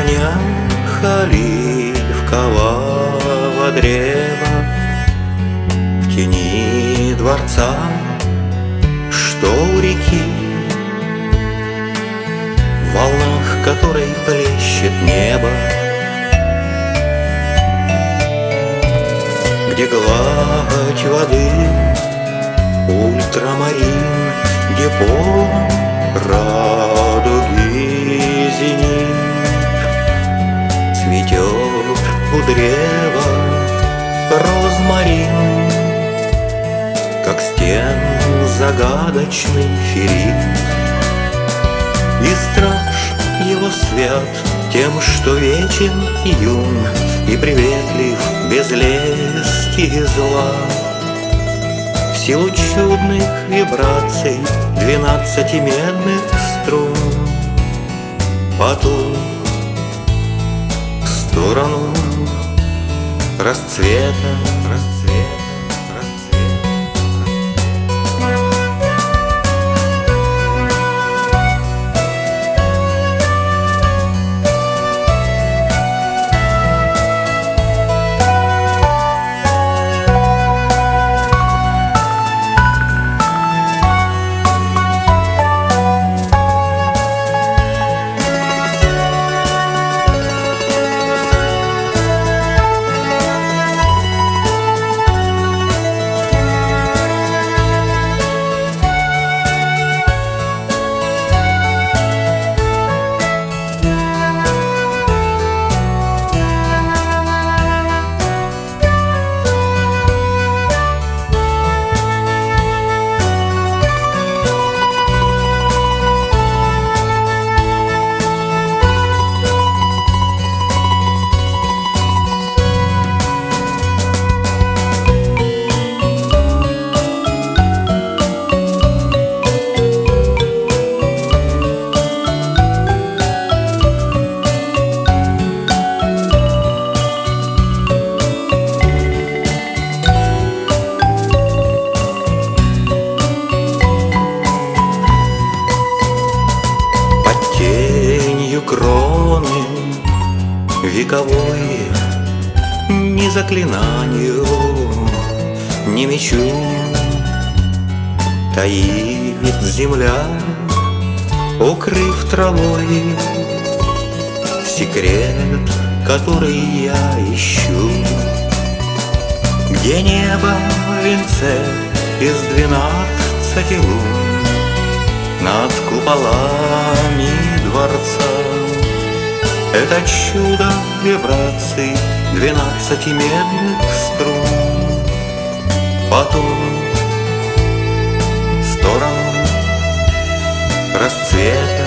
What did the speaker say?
корнях оливкового древа, в тени дворца, что у реки, в волнах которой плещет небо, где гладь воды ультрамарин, где по радуги зенит, цветет у древа розмарин, как стен загадочный ферит. И страж его свят тем, что вечен и юн, и приветлив без лести и зла. В силу чудных вибраций 12 медных струн по ту сторону расцвета. Кроны вековой ни заклинанию, ни мечу таит земля, укрыв травой секрет, который я ищу, где небо в венце из 12 лун над куполами дворца. Это чудо вибраций 12 медных струн по ту сторону расцвета.